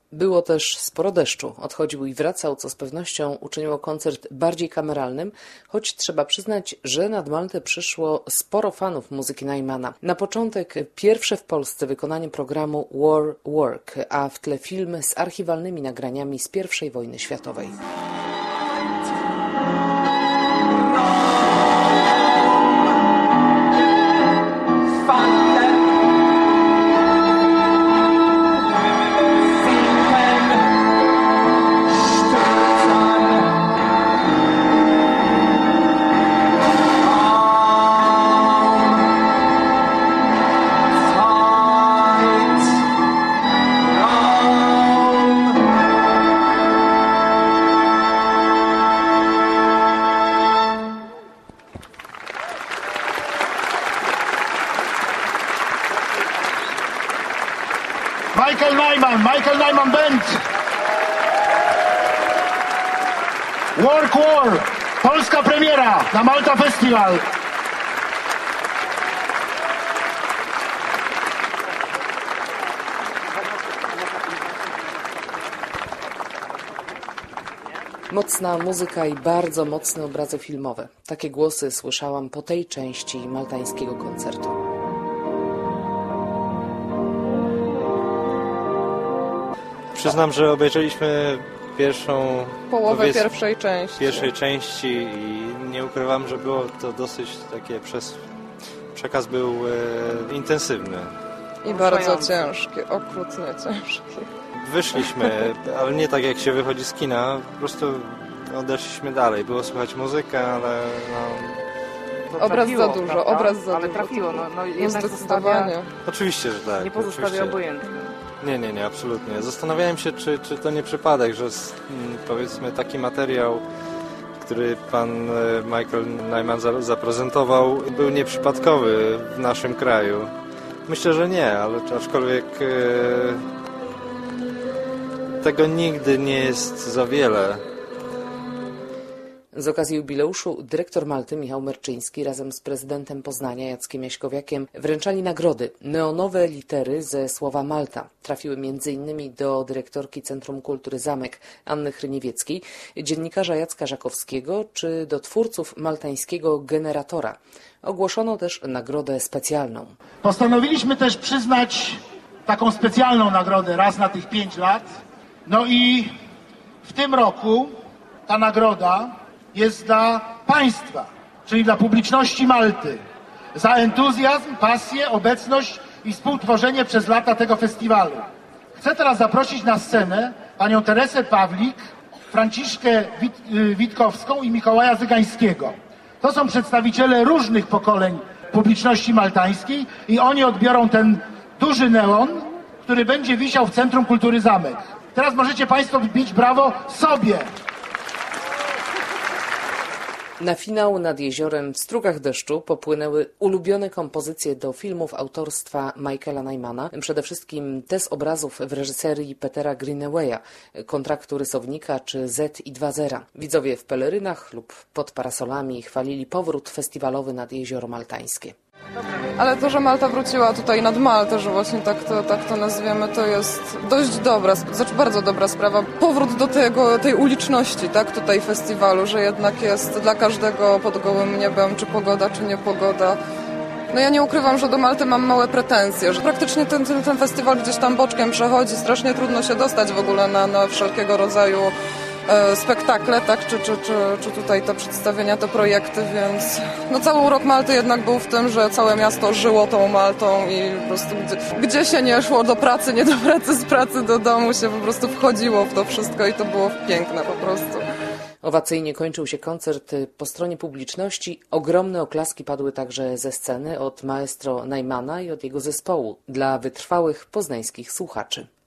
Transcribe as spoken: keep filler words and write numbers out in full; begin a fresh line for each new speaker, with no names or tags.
Było też sporo deszczu. Odchodził i wracał, co z pewnością uczyniło koncert bardziej kameralnym, choć trzeba przyznać, że nad Maltę przyszło sporo fanów muzyki Nymana. Na początek pierwsze w Polsce wykonanie programu War Work, a w tle film z archiwalnymi nagraniami z pierwszej wojny światowej.
Michael Nyman, Michael Nyman Band. Work War, polska premiera na Malta Festival.
Mocna muzyka i bardzo mocne obrazy filmowe. Takie głosy słyszałam po tej części maltańskiego koncertu.
Przyznam, że obejrzeliśmy pierwszą
połowę pierwszej części.
pierwszej części i nie ukrywam, że było to dosyć takie przez... przekaz był e, intensywny.
I bardzo ciężki, okrutnie ciężki.
Wyszliśmy, ale nie tak jak się wychodzi z kina, po prostu odeszliśmy dalej. Było słychać muzykę, ale no...
Obraz trafiło, za dużo,
prawda?
obraz za
ale
dużo.
trafiło, no, no
no zdecydowanie.
Oczywiście, że tak.
Nie pozostawia obojętnym.
Nie, nie, nie, absolutnie. Zastanawiałem się, czy, czy to nie przypadek, że powiedzmy taki materiał, który pan Michael Nyman zaprezentował, był nieprzypadkowy w naszym kraju. Myślę, że nie, ale aczkolwiek e, tego nigdy nie jest za wiele.
Z okazji jubileuszu dyrektor Malty Michał Merczyński razem z prezydentem Poznania Jackiem Jaśkowiakiem wręczali nagrody. Neonowe litery ze słowa Malta trafiły między innymi do dyrektorki Centrum Kultury Zamek Anny Hryniewieckiej, dziennikarza Jacka Żakowskiego czy do twórców maltańskiego generatora. Ogłoszono też nagrodę specjalną.
Postanowiliśmy też przyznać taką specjalną nagrodę raz na tych pięć lat. No i w tym roku ta nagroda jest dla państwa, czyli dla publiczności Malty, za entuzjazm, pasję, obecność i współtworzenie przez lata tego festiwalu. Chcę teraz zaprosić na scenę panią Teresę Pawlik, Franciszkę Wit Witkowską i Mikołaja Zygańskiego. To są przedstawiciele różnych pokoleń publiczności maltańskiej i oni odbiorą ten duży neon, który będzie wisiał w Centrum Kultury Zamek. Teraz możecie państwo bić brawo sobie.
Na finał nad jeziorem w strugach deszczu popłynęły ulubione kompozycje do filmów autorstwa Michaela Nymana, przede wszystkim te z obrazów w reżyserii Petera Greenawaya, Kontraktu rysownika czy Z i dwa zera. Widzowie w pelerynach lub pod parasolami chwalili powrót festiwalowy nad jezioro maltańskie.
Ale to, że Malta wróciła tutaj nad Maltę, że właśnie tak to, tak to nazwiemy, to jest dość dobra, znaczy bardzo dobra sprawa. Powrót do tego, tej uliczności, tak, tutaj festiwalu, że jednak jest dla każdego pod gołym niebem, czy pogoda, czy niepogoda. No ja nie ukrywam, że do Malty mam małe pretensje, że praktycznie ten, ten, ten festiwal gdzieś tam boczkiem przechodzi, strasznie trudno się dostać w ogóle na, na wszelkiego rodzaju spektakle, tak, czy, czy, czy, czy tutaj te przedstawienia, te projekty, więc no cały urok Malty jednak był w tym, że całe miasto żyło tą Maltą i po prostu gdzie, gdzie się nie szło do pracy, nie do pracy, z pracy do domu się po prostu wchodziło w to wszystko i to było piękne po prostu.
Owacyjnie kończył się koncert po stronie publiczności. Ogromne oklaski padły także ze sceny od maestro Nymana i od jego zespołu dla wytrwałych poznańskich słuchaczy.